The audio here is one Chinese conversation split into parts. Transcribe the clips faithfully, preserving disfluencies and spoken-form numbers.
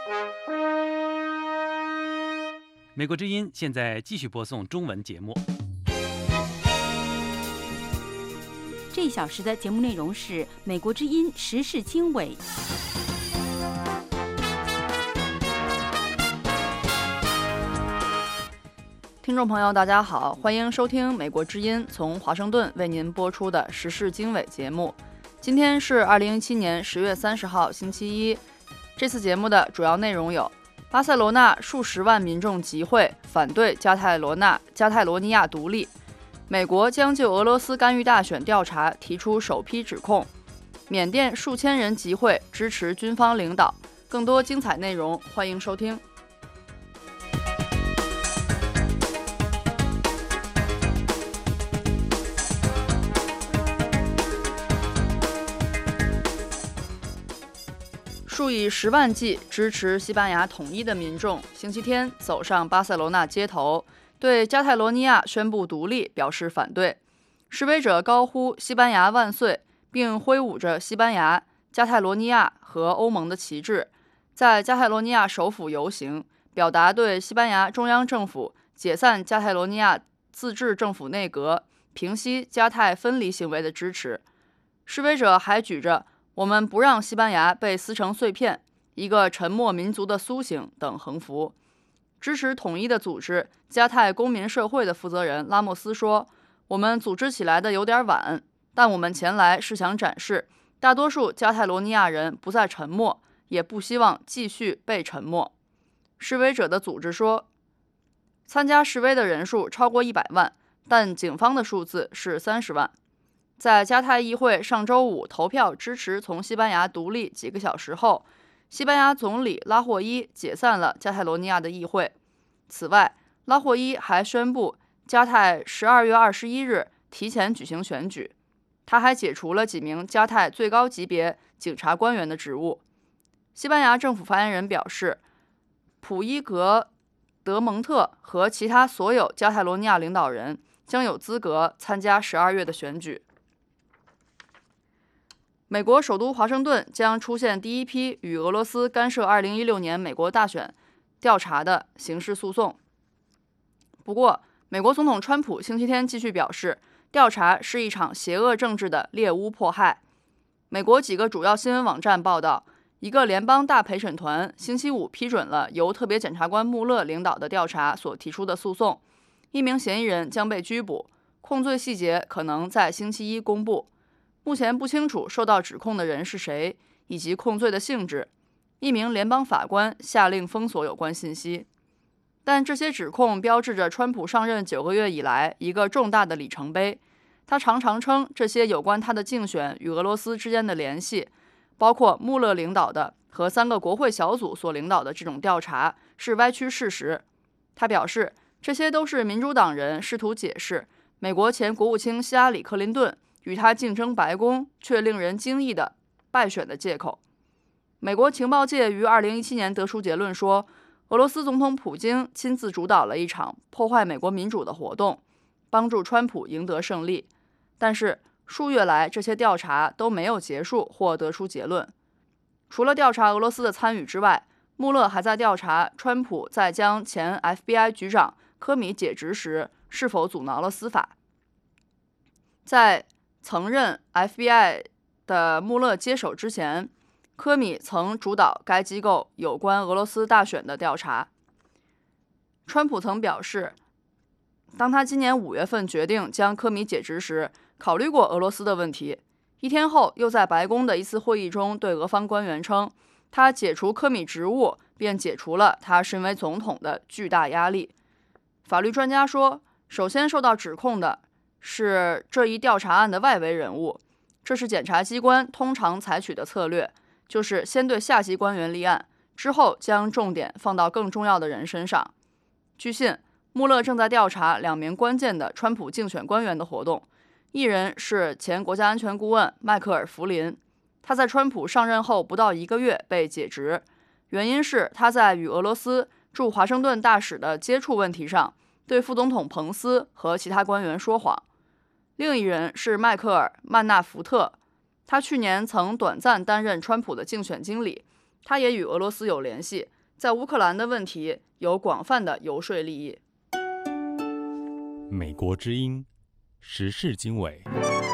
美国之音现在继续播送中文节目。 这一小时的节目内容是美国之音时事经纬。 听众朋友大家好，欢迎收听美国之音从华盛顿为您播出的时事经纬节目。今天是二零一七年十月三十号星期一。这次节目的主要内容有：巴塞罗那数十万民众集会反对加泰罗纳加泰罗尼亚独立；美国将就俄罗斯干预大选调查提出首批指控；缅甸数千人集会支持军方领导。更多精彩内容，欢迎收听。数以十万计支持西班牙统一的民众星期天走上巴塞罗那街头，对加泰罗尼亚宣布独立表示反对。示威者高呼西班牙万岁，并挥舞着西班牙、加泰罗尼亚和欧盟的旗帜，在加泰罗尼亚首府游行，表达对西班牙中央政府解散加泰罗尼亚自治政府内阁、平息加泰分离行为的支持。示威者还举着我们不让西班牙被撕成碎片，一个沉默民族的苏醒等横幅。支持统一的组织加泰公民社会的负责人拉莫斯说，我们组织起来的有点晚，但我们前来是想展示大多数加泰罗尼亚人不再沉默，也不希望继续被沉默。示威者的组织说，参加示威的人数超过一百万，但警方的数字是三十万。在加泰议会上周五投票支持从西班牙独立几个小时后，西班牙总理拉霍伊解散了加泰罗尼亚的议会。此外，拉霍伊还宣布加泰十二月二十一日提前举行选举。他还解除了几名加泰最高级别警察官员的职务。西班牙政府发言人表示，普伊格德蒙特和其他所有加泰罗尼亚领导人将有资格参加十二月的选举。美国首都华盛顿将出现第一批与俄罗斯干涉二零一六年美国大选调查的刑事诉讼。不过，美国总统川普星期天继续表示，调查是一场邪恶政治的猎巫迫害。美国几个主要新闻网站报道，一个联邦大陪审团星期五批准了由特别检察官穆勒领导的调查所提出的诉讼，一名嫌疑人将被拘捕，控罪细节可能在星期一公布。目前不清楚受到指控的人是谁，以及控罪的性质。一名联邦法官下令封锁有关信息。但这些指控标志着川普上任九个月以来一个重大的里程碑。他常常称这些有关他的竞选与俄罗斯之间的联系，包括穆勒领导的和三个国会小组所领导的这种调查，是歪曲事实。他表示，这些都是民主党人试图解释美国前国务卿希拉里·克林顿与他竞争白宫却令人惊异的败选的借口。美国情报界于二零一七年得出结论说，俄罗斯总统普京亲自主导了一场破坏美国民主的活动，帮助川普赢得胜利。但是数月来，这些调查都没有结束或得出结论。除了调查俄罗斯的参与之外，穆勒还在调查川普在将前 F B I 局长科米解职时是否阻挠了司法。在曾任 F B I 的穆勒接手之前，科米曾主导该机构有关俄罗斯大选的调查。川普曾表示，当他今年五月份决定将科米解职时，考虑过俄罗斯的问题。一天后，又在白宫的一次会议中对俄方官员称，他解除科米职务，便解除了他身为总统的巨大压力。法律专家说，首先受到指控的是这一调查案的外围人物，这是检察机关通常采取的策略，就是先对下级官员立案，之后将重点放到更重要的人身上。据信，穆勒正在调查两名关键的川普竞选官员的活动，一人是前国家安全顾问迈克尔·弗林，他在川普上任后不到一个月被解职，原因是他在与俄罗斯驻华盛顿大使的接触问题上对副总统彭斯和其他官员说谎。另一人是迈克尔·曼纳福特，他去年曾短暂担任川普的竞选经理， 他也与俄罗斯有联系，在乌克兰的问题有广泛的游说利益。 美国之音时事经纬。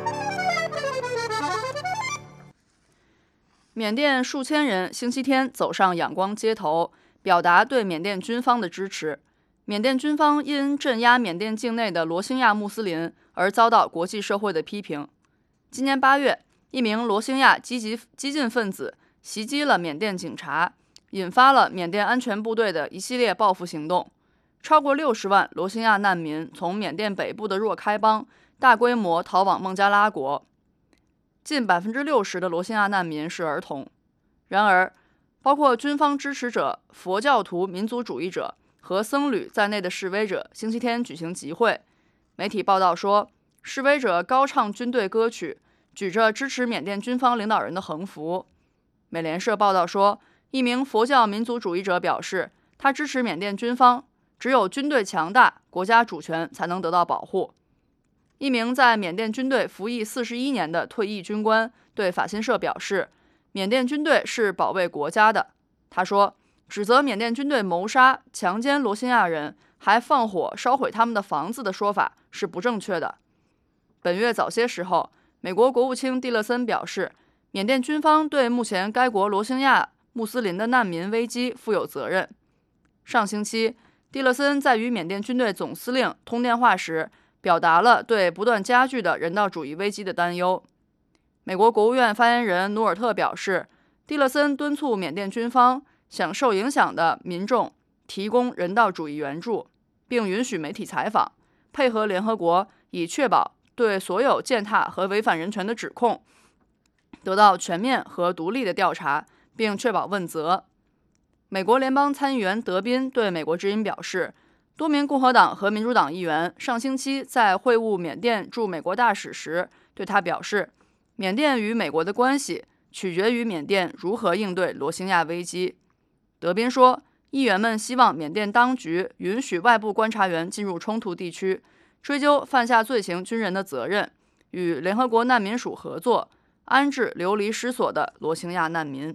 缅甸数千人星期天走上仰光街头，表达对缅甸军方的支持。缅甸军方因镇压缅甸境内的罗兴亚穆斯林而遭到国际社会的批评。今年八月，一名罗兴亚积极激进分子袭击了缅甸警察，引发了缅甸安全部队的一系列报复行动。超过六十万罗兴亚难民从缅甸北部的若开邦大规模逃往孟加拉国，近百分之六十的罗兴亚难民是儿童。然而，包括军方支持者、佛教徒民族主义者和僧侣在内的示威者星期天举行集会。媒体报道说，示威者高唱军队歌曲，举着支持缅甸军方领导人的横幅。美联社报道说，一名佛教民族主义者表示，他支持缅甸军方，只有军队强大，国家主权才能得到保护。一名在缅甸军队服役四十一年的退役军官对法新社表示，缅甸军队是保卫国家的。他说，指责缅甸军队谋杀、强奸罗兴亚人，还放火烧毁他们的房子的说法是不正确的。本月早些时候，美国国务卿蒂勒森表示，缅甸军方对目前该国罗兴亚穆斯林的难民危机负有责任。上星期，蒂勒森在与缅甸军队总司令通电话时，表达了对不断加剧的人道主义危机的担忧。美国国务院发言人努尔特表示，蒂勒森敦促缅甸军方向受影响的民众提供人道主义援助，并允许媒体采访，配合联合国，以确保对所有践踏和违反人权的指控得到全面和独立的调查，并确保问责。美国联邦参议员德宾对美国之音表示，多名共和党和民主党议员上星期在会晤缅甸驻美国大使时对他表示，缅甸与美国的关系取决于缅甸如何应对罗兴亚危机。德宾说，议员们希望缅甸当局允许外部观察员进入冲突地区，追究犯下罪行军人的责任，与联合国难民署合作，安置流离失所的罗兴亚难民。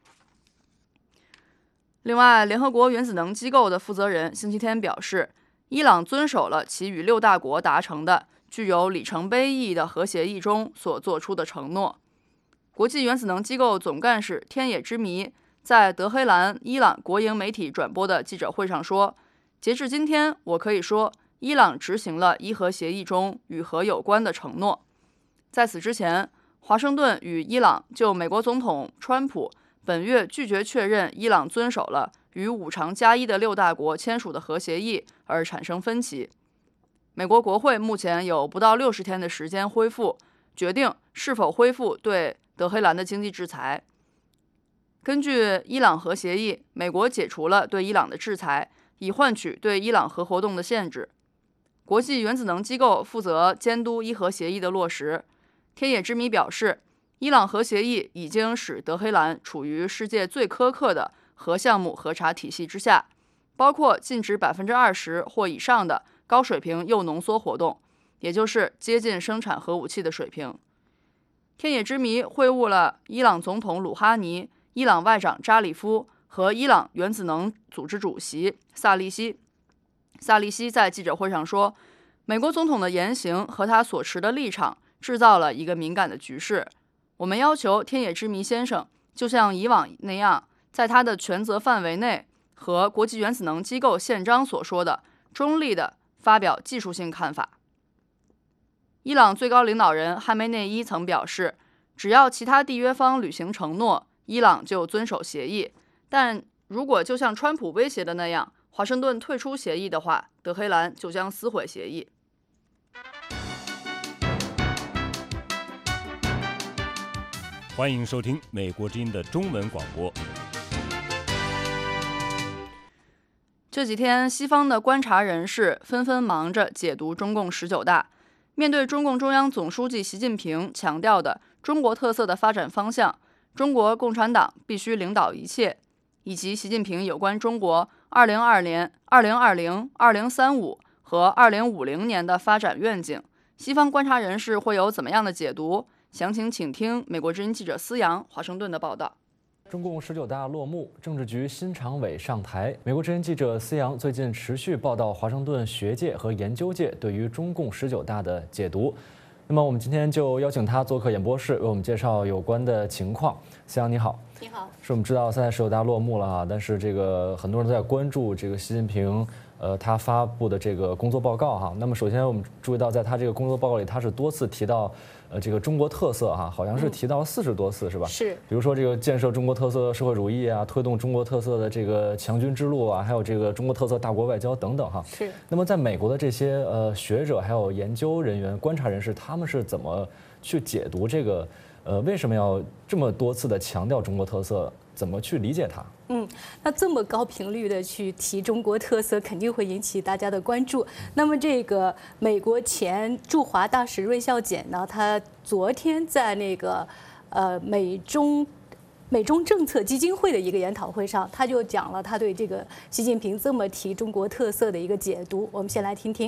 另外，联合国原子能机构的负责人星期天表示，伊朗遵守了其与六大国达成的具有里程碑意义的核协议中所做出的承诺。国际原子能机构总干事天野之弥在德黑兰伊朗国营媒体转播的记者会上说，截至今天，我可以说伊朗执行了伊核协议中与核有关的承诺。在此之前，华盛顿与伊朗就美国总统川普本月拒绝确认伊朗遵守了与五常加一的六大国签署的核协议而产生分歧。美国国会目前有不到六十天的时间恢复，决定是否恢复对德黑兰的经济制裁。根据伊朗核协议，美国解除了对伊朗的制裁，以换取对伊朗核活动的限制。国际原子能机构负责监督伊核协议的落实。天野之弥表示，伊朗核协议已经使德黑兰处于世界最苛刻的核项目核查体系之下，包括禁止百分之二十或以上的高水平铀浓缩活动，也就是接近生产核武器的水平。天野之弥会晤了伊朗总统鲁哈尼、伊朗外长扎里夫和伊朗原子能组织主席萨利希。萨利希在记者会上说，美国总统的言行和他所持的立场制造了一个敏感的局势。我们要求天野之弥先生就像以往那样，在他的权责范围内和国际原子能机构宪章所说的中立地发表技术性看法。伊朗最高领导人哈梅内伊曾表示，只要其他缔约方履行承诺，伊朗就遵守协议，但如果就像川普威胁的那样，华盛顿退出协议的话，德黑兰就将撕毁协议。 欢迎收听美国之音的中文广播。 这几天，西方的观察人士纷纷忙着解读中共十九大。面对中共中央总书记习近平强调的中国特色的发展方向，中国共产党必须领导一切，以及习近平有关中国二零二零、二零二零、二零三五和二零五零年的发展愿景，西方观察人士会有怎么样的解读？详情请听美国之音记者思阳华盛顿的报道。 中共十九大落幕，政治局新常委上台。美国之音记者思阳最近持续报道华盛顿学界和研究界对于中共十九大的解读。那么我们今天就邀请他做客演播室，为我们介绍有关的情况。思阳你好。 你好。 是我们知道现在十九大落幕了啊，但是这个很多人都在关注这个习近平。 呃，他发布的这个工作报告哈，那么首先我们注意到，在他这个工作报告里，他是多次提到，呃，这个中国特色哈，好像是提到了四十多次，是吧？ 是。 比如说这个建设中国特色社会主义啊，推动中国特色的这个强军之路啊，还有这个中国特色大国外交等等哈。 是。 那么在美国的这些呃学者还有研究人员、观察人士，他们是怎么去解读这个？呃，为什么要这么多次的强调中国特色？ 怎么去理解它？ 嗯，那这么高频率的去提中国特色，肯定会引起大家的关注。那么，这个美国前驻华大使瑞孝简呢，他昨天在那个呃美中美中政策基金会的一个研讨会上，他就讲了他对这个习近平这么提中国特色的一个解读。我们先来听听。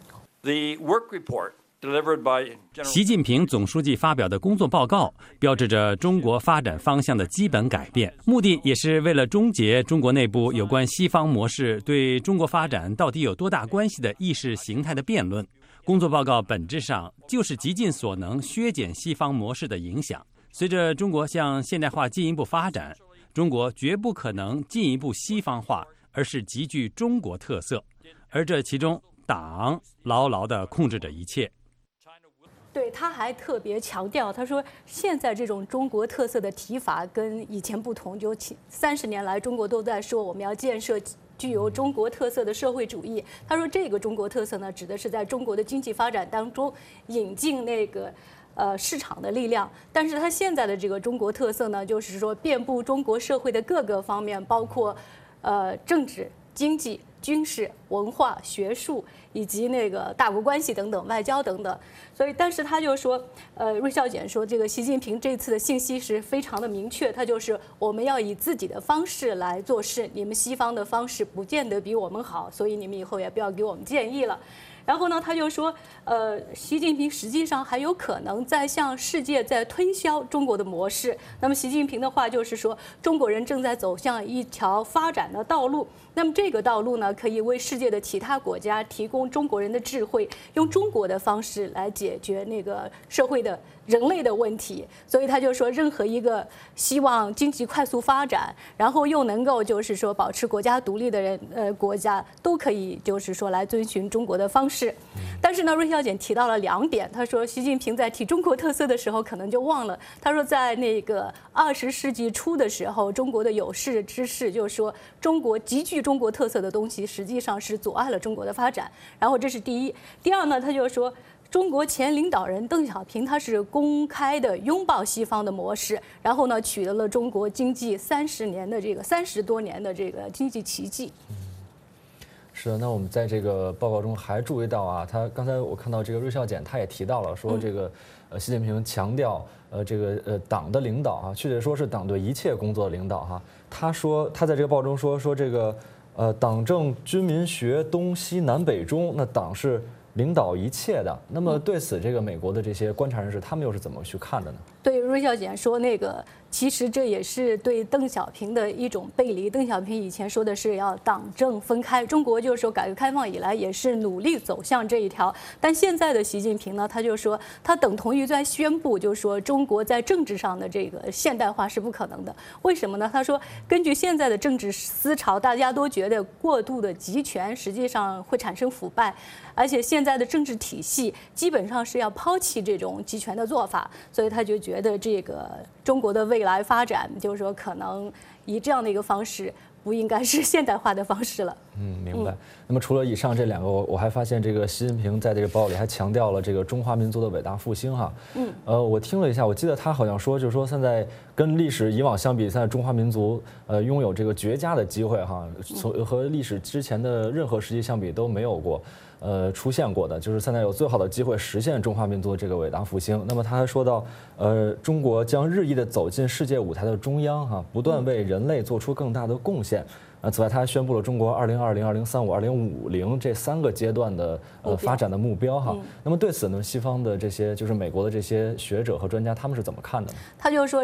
The work report. 习近平总书记发表的工作报告，标志着中国发展方向的基本改变，目的也是为了终结中国内部有关西方模式对中国发展到底有多大关系的意识形态的辩论。工作报告本质上就是极尽所能削减西方模式的影响。随着中国向现代化进一步发展，中国绝不可能进一步西方化，而是极具中国特色，而这其中，党牢牢地控制着一切。 对，他还特别强调，他说现在这种中国特色的提法跟以前不同，就三十年来中国都在说我们要建设具有中国特色的社会主义。他说这个中国特色呢，指的是在中国的经济发展当中引进那个呃市场的力量。但是他现在的这个中国特色呢，就是说遍布中国社会的各个方面，包括呃政治、经济、军事、文化、学术。 以及那个大国关系等等，外交等等，所以，但是他就说，呃，瑞孝简说，这个习近平这次的信息是非常的明确，他就是我们要以自己的方式来做事，你们西方的方式不见得比我们好，所以你们以后也不要给我们建议了。 然后呢，他就说，呃，习近平实际上还有可能在向世界在推销中国的模式。那么，习近平的话就是说，中国人正在走向一条发展的道路。那么，这个道路呢，可以为世界的其他国家提供中国人的智慧，用中国的方式来解决那个社会的人类的问题。所以他就说，任何一个希望经济快速发展，然后又能够就是说保持国家独立的人，呃，国家都可以就是说来遵循中国的方式。 但是呢，瑞孝简提到了两点。他说，习近平在提中国特色的时候，可能就忘了。他说，在那个二十世纪初的时候，中国的有识之士就说，中国极具中国特色的东西，实际上是阻碍了中国的发展。然后这是第一。第二呢，他就说，中国前领导人邓小平他是公开的拥抱西方的模式，然后呢，取得了中国经济三十年的这个三十多年的这个经济奇迹。 是的，那我们在这个报告中还注意到啊，他刚才我看到这个瑞孝简他也提到了说这个，呃，习近平强调呃这个呃党的领导啊，确切说是党对一切工作的领导哈。他说他在这个报中说说这个呃党政军民学东西南北中，那党是领导一切的。那么对此，这个美国的这些观察人士他们又是怎么去看的呢？ 对，瑞孝简说那个。 其实这也是对邓小平的一种背离。邓小平以前说的是要党政分开，中国就是说改革开放以来也是努力走向这一条。但现在的习近平呢，他就说他等同于在宣布，就是说中国在政治上的这个现代化是不可能的。为什么呢？他说根据现在的政治思潮，大家都觉得过度的集权实际上会产生腐败，而且现在的政治体系基本上是要抛弃这种集权的做法，所以他就觉得这个中国的未 未来发展，就是说，可能以这样的一个方式，不应该是现代化的方式了。 嗯，明白。那么除了以上这两个，我我还发现这个习近平在这个报告里还强调了这个中华民族的伟大复兴哈。嗯。呃，我听了一下，我记得他好像说，就是说现在跟历史以往相比，现在中华民族呃拥有这个绝佳的机会哈，从和历史之前的任何时期相比都没有过。 呃，出现过的就是现在有最好的机会实现中华民族这个伟大复兴。那么他还说到，呃，中国将日益的走进世界舞台的中央哈，不断为人类做出更大的贡献。呃，此外，他还宣布了中国二零二零、二零三五、二零五零这三个阶段的呃发展的目标哈。那么对此呢，西方的这些就是美国的这些学者和专家，他们是怎么看的呢？ 他就说，那个习近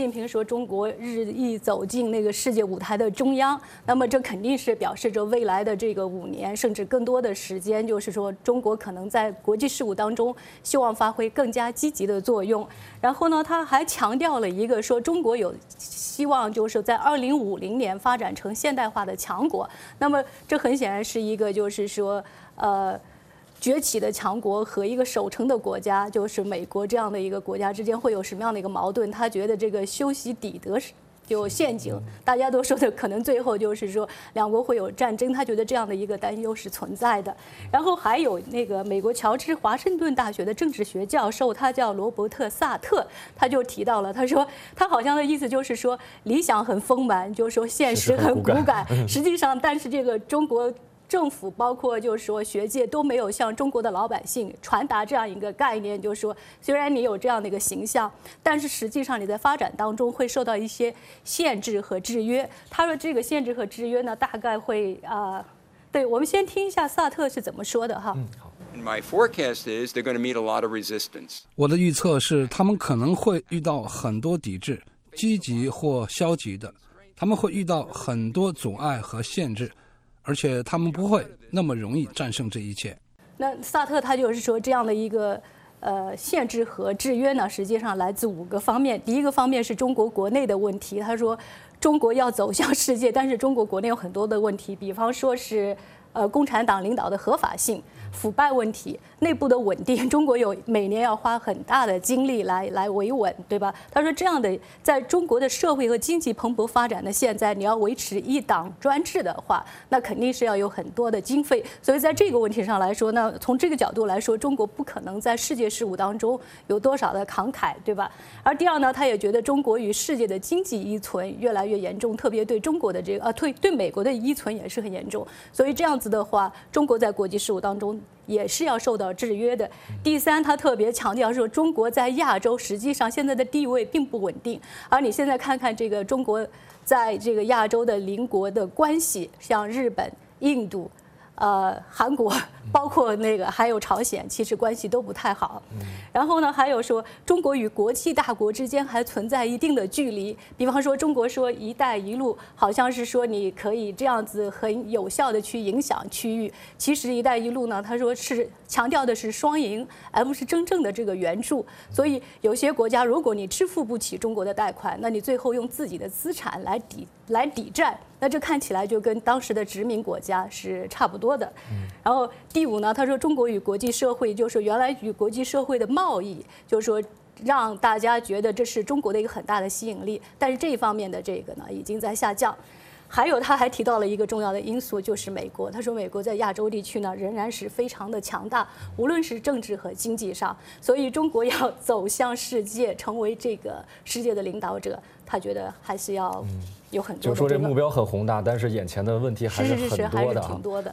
近平说中国日益走进那个世界舞台的中央，那么这肯定是表示着未来的这个五年甚至更多的时间，就是说中国可能在国际事务当中希望发挥更加积极的作用。然后呢，他还强调了一个说中国有希望就是在二零五零年发展成现代化的强国。那么这很显然是一个就是说呃。崛起的强国和一个守成的国家，就是美国这样的一个国家之间会有什么样的一个矛盾？他觉得这个修昔底德有陷阱，大家都说的可能最后就是说两国会有战争，他觉得这样的一个担忧是存在的。然后还有那个美国乔治华盛顿大学的政治学教授，他叫罗伯特·萨特，他就提到了，他说他好像的意思就是说理想很丰满，就是说现实很骨感，实际上但是这个中国政府包括就是说学界都没有向中国的老百姓传达这样一个概念，就是说虽然你有这样的一个形象，但是实际上你在发展当中会受到一些限制和制约。他说这个限制和制约呢，大概会啊、呃，对，我们先听一下萨特是怎么说的哈。 嗯，好。 My forecast is they're going to meet a lot of resistance. 我的预测是他们可能会遇到很多抵制，积极或消极的，他们会遇到很多阻碍和限制。而且他们不会那么容易战胜这一切。 那萨特他就是说，这样的一个呃限制和制约呢，实际上来自五个方面。第一个方面是中国国内的问题，他说中国要走向世界，但是中国国内有很多的问题，比方说是呃共产党领导的合法性、腐败问题、内部的稳定，中国有每年要花很大的精力来来维稳，对吧？他说这样的，在中国的社会和经济蓬勃发展的现在，你要维持一党专制的话，那肯定是要有很多的经费。所以在这个问题上来说呢，从这个角度来说，中国不可能在世界事务当中有多少的慷慨，对吧？而第二呢，他也觉得中国与世界的经济依存越来越严重，特别对中国的这个呃对对美国的依存也是很严重。所以这样子的话，中国在国际事务当中也是要受到制约的。第三，他特别强调说，中国在亚洲实际上现在的地位并不稳定，而你现在看看这个中国在这个亚洲的邻国的关系，像日本、印度、呃韩国，包括那个还有朝鲜，其实关系都不太好。然后呢，还有说中国与国际大国之间还存在一定的距离，比方说中国说“一带一路”，好像是说你可以这样子很有效的去影响区域。其实“一带一路”呢，他说是强调的是双赢，而不是真正的这个援助。所以有些国家，如果你支付不起中国的贷款，那你最后用自己的资产来抵来抵债，那这看起来就跟当时的殖民国家是差不多的。然后第五呢，他说中国与国际社会，就是原来与国际社会的贸易，就是说让大家觉得这是中国的一个很大的吸引力，但是这一方面的这个呢已经在下降。还有他还提到了一个重要的因素，就是美国。他说美国在亚洲地区呢仍然是非常的强大，无论是政治和经济上，所以中国要走向世界，成为这个世界的领导者，他觉得还是要有很多的、这个。 就是说这目标很宏大，但是眼前的问题还是很多的、啊。 是是是，还是挺多的。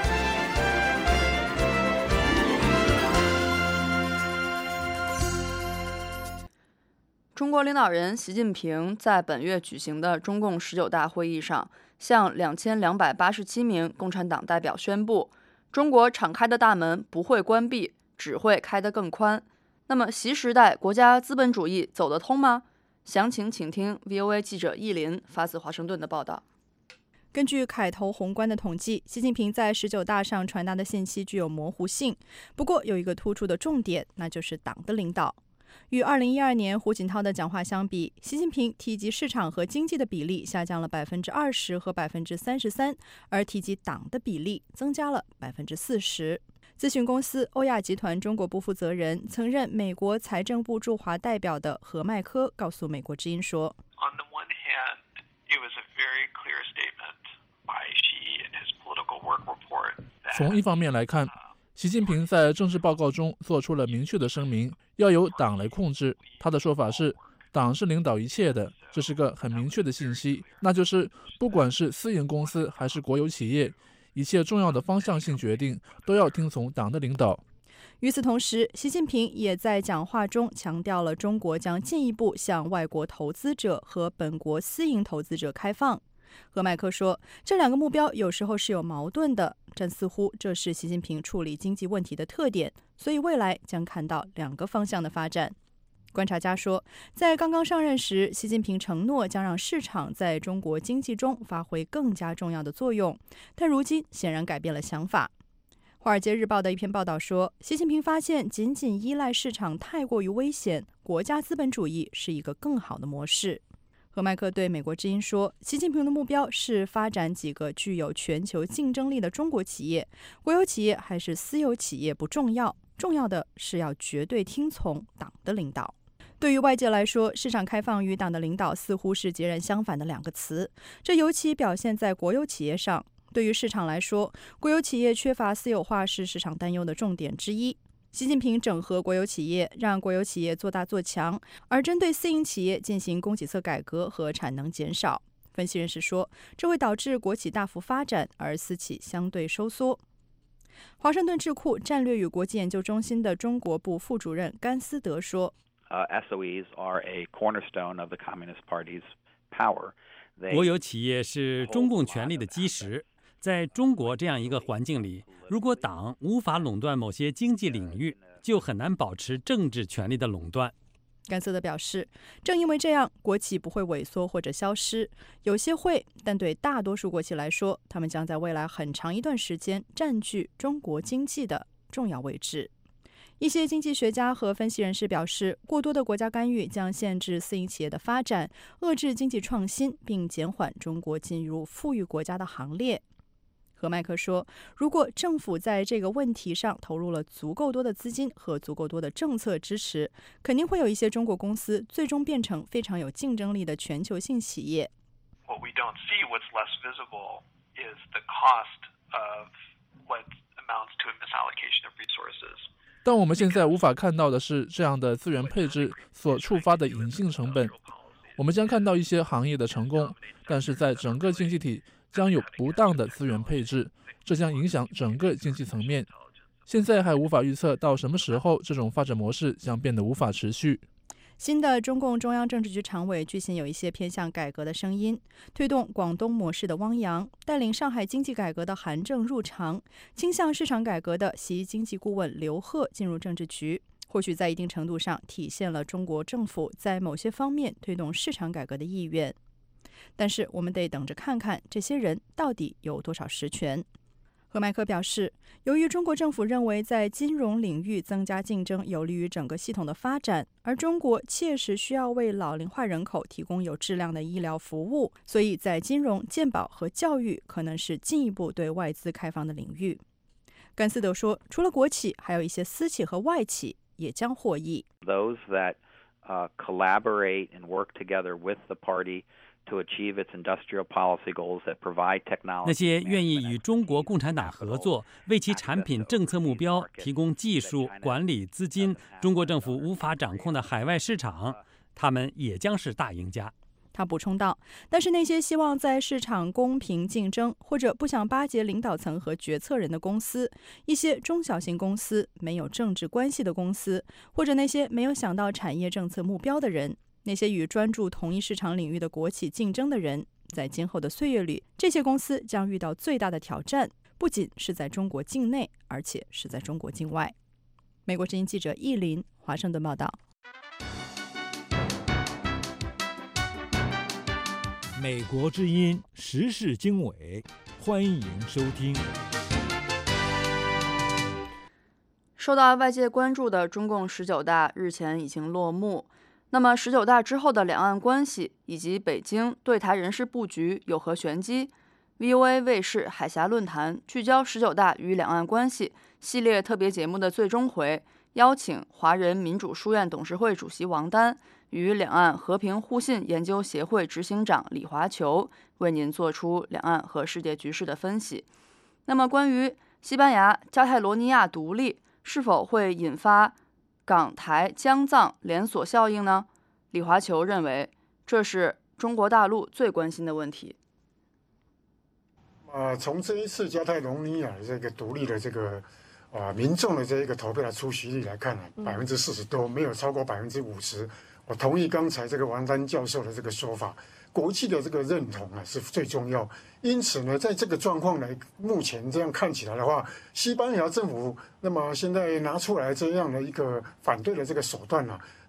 中国领导人习近平在本月举行的中共十九大会议上，向两千两百八十七名共产党代表宣布，中国敞开的大门不会关闭，只会开得更宽。那么，习时代国家资本主义走得通吗？详情请听 V O A 记者易林发自华盛顿的报道。 根据凯投宏观的统计，习近平在十九大上传达的信息具有模糊性，不过有一个突出的重点，那就是党的领导。与二零一二年胡锦涛的讲话相比，习近平提及市场和经济的比例下降了百分之二十和百分之三十三，而提及党的比例增加了百分之四十。咨询公司欧亚集团中国部负责人、曾任美国财政部驻华代表的何麦科告诉美国之音说 ：“On the one hand, it was a very clear statement by Xi in his political work report that 从一方面来看，习近平在政治报告中做出了明确的声明，要由党来控制。他的说法是，党是领导一切的，这是个很明确的信息，那就是不管是私营公司还是国有企业，一切重要的方向性决定都要听从党的领导。” 与此同时，习近平也在讲话中强调了中国将进一步向外国投资者和本国私营投资者开放。何麦科说，这两个目标有时候是有矛盾的，但似乎这是习近平处理经济问题的特点，所以未来将看到两个方向的发展。 观察家说，在刚刚上任时，习近平承诺将让市场在中国经济中发挥更加重要的作用，但如今显然改变了想法。《华尔街日报》的一篇报道说，习近平发现仅仅依赖市场太过于危险，国家资本主义是一个更好的模式。何麦克对美国之音说，习近平的目标是发展几个具有全球竞争力的中国企业，国有企业还是私有企业不重要，重要的是要绝对听从党的领导。对于外界来说，市场开放与党的领导似乎是截然相反的两个词，这尤其表现在国有企业上。对于市场来说，国有企业缺乏私有化是市场担忧的重点之一。习近平整合国有企业，让国有企业做大做强，而针对私营企业进行供给侧改革和产能减少。分析人士说，这会导致国企大幅发展，而私企相对收缩。华盛顿智库战略与国际研究中心的中国部副主任甘思德说， Uh, S O Es are a cornerstone of the Communist Party's power. 国有企业是中共权力的基石。在中国这样一个环境里，如果党无法垄断某些经济领域，就很难保持政治权力的垄断。 甘思德表示，正因为这样，国企不会萎缩或者消失，有些会，但对大多数国企来说，他们将在未来很长一段时间占据中国经济的重要位置。一些经济学家和分析人士表示，过多的国家干预将限制私营企业的发展，遏制经济创新，并减缓中国进入富裕国家的行列。何麦克说，如果政府在这个问题上投入了足够多的资金和足够多的政策支持，肯定会有一些中国公司最终变成非常有竞争力的全球性企业。 What we don't see, what's less visible, is the cost of what amounts to a misallocation of resources. 但我们现在无法看到的是这样的资源配置所触发的隐性成本。我们将看到一些行业的成功，但是在整个经济体将有不当的资源配置，这将影响整个经济层面。现在还无法预测到什么时候这种发展模式将变得无法持续。 新的中共中央政治局常委据信有一些偏向改革的声音，推动广东模式的汪洋，带领上海经济改革的韩正入场，倾向市场改革的习经济顾问刘鹤进入政治局，或许在一定程度上体现了中国政府在某些方面推动市场改革的意愿。但是我们得等着看看这些人到底有多少实权。何麦克表示，由于中国政府认为在金融领域增加竞争有利于整个系统的发展，而中国切实需要为老龄化人口提供有质量的医疗服务，所以在金融、健保和教育可能是进一步对外资开放的领域。甘思德说，除了国企，还有一些私企和外企也将获益。 Those that uh, collaborate and work together with the party to achieve its industrial policy goals that provide technology. 那些愿意与中国共产党合作，为其产品政策目标提供技术、管理、资金，中国政府无法掌控的海外市场，他们也将是大赢家。 他补充道，但是那些希望在市场公平竞争，或者不想巴结领导层和决策人的公司，一些中小型公司、没有政治关系的公司，或者那些没有想到产业政策目标的人，那些与专注同一市场领域的国企竞争的人，在今后的岁月里，这些公司将遇到最大的挑战，不仅是在中国境内，而且是在中国境外。美国之音记者易林，华盛顿报道。 美国之音时事经纬，欢迎收听。 受到外界关注的中共十九大日前已经落幕。那么十九大之后的两岸关系以及北京对台人事布局有何玄机 ？V O A 卫视海峡论坛聚焦十九大与两岸关系系列特别节目的最终回，邀请华人民主书院董事会主席王丹与两岸和平互信研究协会执行长李华球为您做出两岸和世界局势的分析。那么，关于西班牙加泰罗尼亚独立是否会引发港台疆藏连锁效应呢？李华球认为，这是中国大陆最关心的问题。 呃，从这一次加泰隆尼亚的这个独立的这个呃民众的这一个投票的出席率来看呢，百分之四十多，没有超过百分之五十。我同意刚才这个王丹教授的这个说法，国际的这个认同啊是最重要。因此呢，在这个状况来目前这样看起来的话，西班牙政府那么现在拿出来这样的一个反对的这个手段啊，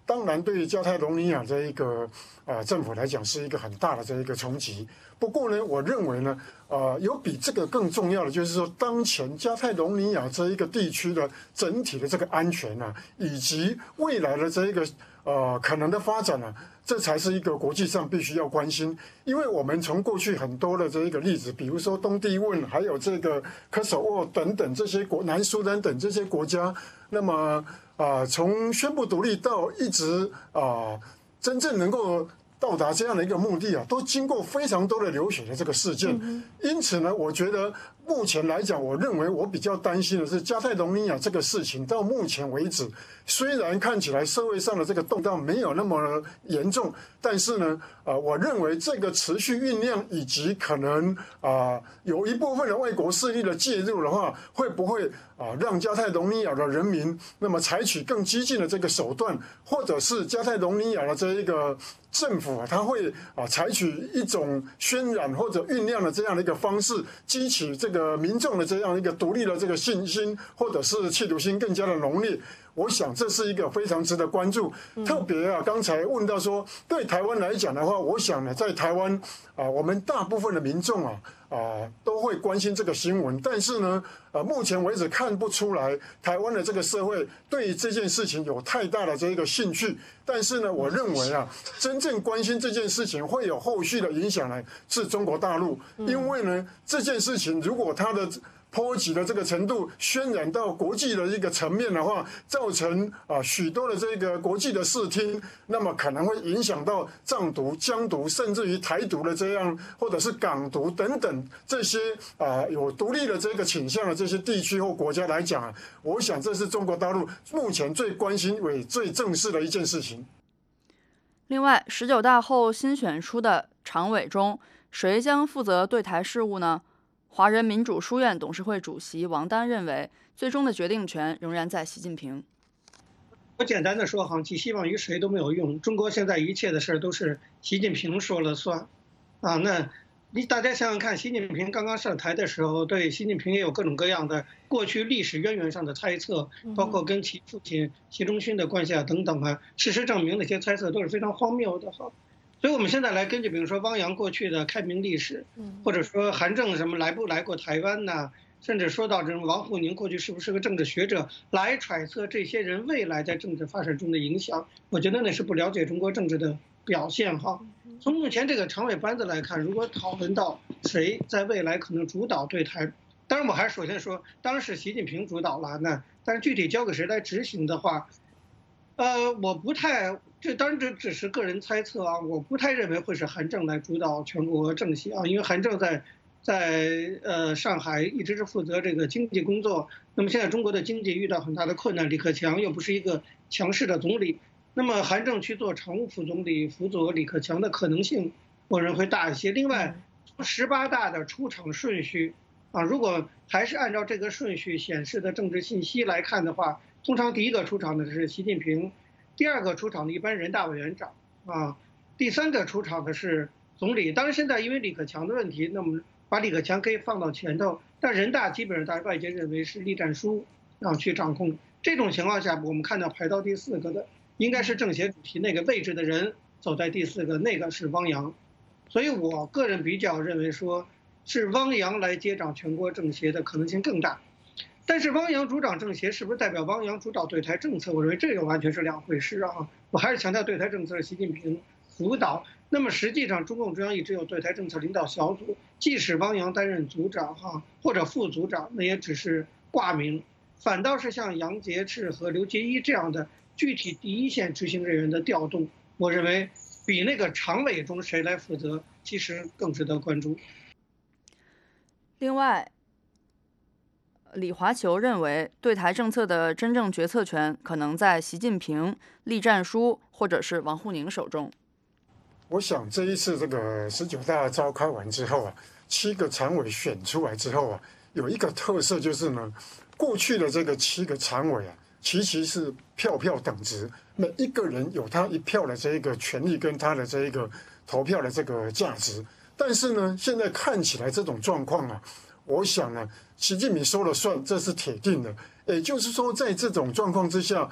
当然对于加泰隆尼亚这一个呃政府来讲是一个很大的这一个冲击。不过呢，我认为呢，呃，有比这个更重要的，就是说，当前加泰隆尼亚这一个地区的整体的这个安全啊，以及未来的这一个呃可能的发展啊，这才是一个国际上必须要关心。因为我们从过去很多的这一个例子，比如说东帝汶，还有这个科索沃等等这些国，南苏丹等这些国家，那么啊、呃，从宣布独立到一直啊、呃，真正能够到达这样的一个目的啊，都经过非常多的流血的这个事件。因此呢，我觉得目前来讲，我认为我比较担心的是加泰隆尼亚这个事情，到目前为止，虽然看起来社会上的这个动荡没有那么严重，但是呢，呃，我认为这个持续酝酿以及可能啊、呃、有一部分的外国势力的介入的话，会不会啊、呃、让加泰隆尼亚的人民那么采取更激进的这个手段，或者是加泰隆尼亚的这一个政府啊，他会啊采取一种渲染或者酝酿的这样的一个方式，激起这个民众的这样一个独立的这个信心，或者是企图心更加的浓烈。我想这是一个非常值得关注。特别啊，刚才问到说，对台湾来讲的话，我想呢，在台湾啊，我们大部分的民众啊啊都会关心这个新闻，但是呢，呃，目前为止看不出来台湾的这个社会对这件事情有太大的这个兴趣。但是呢，我认为啊，真正关心这件事情会有后续的影响呢，是中国大陆，因为呢，这件事情如果它的波及的这个程度渲染到国际的一个层面的话，造成啊许多的这个国际的视听，那么可能会影响到藏独、疆独，甚至于台独的这样，或者是港独等等这些啊有独立的这个倾向的这些地区或国家来讲啊，我想这是中国大陆目前最关心也最正视的一件事情。 另外，十九大后新选出的常委中，谁将负责对台事务呢？华人民主书院董事会主席王丹认为，最终的决定权仍然在习近平。 我简单的说哈，寄希望于谁都没有用。中国现在一切的事都是习近平说了算，啊，那你大家想想看，习近平刚刚上台的时候，对习近平也有各种各样的过去历史渊源上的猜测，包括跟其父亲习仲勋的关系啊等等啊。事实证明，那些猜测都是非常荒谬的哈。所以我们现在来根据，比如说汪洋过去的开明历史，或者说韩正什么来不来过台湾呐，甚至说到这种王沪宁过去是不是个政治学者，来揣测这些人未来在政治发展中的影响，我觉得那是不了解中国政治的表现哈。从目前这个常委班子来看，如果讨论到谁在未来可能主导对台，当然我还是首先说，当然是习近平主导了，那但是具体交给谁来执行的话，呃，我不太。这当然这只是个人猜测啊，我不太认为会是韩正来主导全国政协啊，因为韩正在在呃上海一直是负责这个经济工作。那么现在中国的经济遇到很大的困难，李克强又不是一个强势的总理，那么韩正去做常务副总理辅佐李克强的可能性，我认为会大一些。另外，十八大的出场顺序啊，如果还是按照这个顺序显示的政治信息来看的话，通常第一个出场的是习近平。第二个出场的一般人大委员长啊，第三个出场的是总理。当然现在因为李克强的问题，那么把李克强可以放到前头，但人大基本上大外界认为是栗战书啊去掌控。这种情况下，我们看到排到第四个的应该是政协主席那个位置的人走在第四个，那个是汪洋。所以我个人比较认为说，是汪洋来接掌全国政协的可能性更大。但是汪洋主掌政协是不是代表汪洋主导对台政策？我认为这个完全是两回事啊！我还是强调对台政策是习近平辅导。那么实际上，中共中央一直有对台政策领导小组，即使汪洋担任组长哈或者副组长，那也只是挂名，反倒是像杨洁篪和刘结一这样的具体第一线执行人员的调动，我认为比那个常委中谁来负责，其实更值得关注。 另外，李华球认为，对台政策的真正决策权可能在习近平、栗战书或者是王沪宁手中。 我想这一次这个十九大召开完之后啊，七个常委选出来之后啊，有一个特色就是呢，过去的这个七个常委啊，其实是票票等值，每一个人有他一票的这一个权利跟他的这一个投票的这个价值。但是呢，现在看起来这种状况啊，我想呢，习近平说了算，这是铁定的。也就是说，在这种状况之下，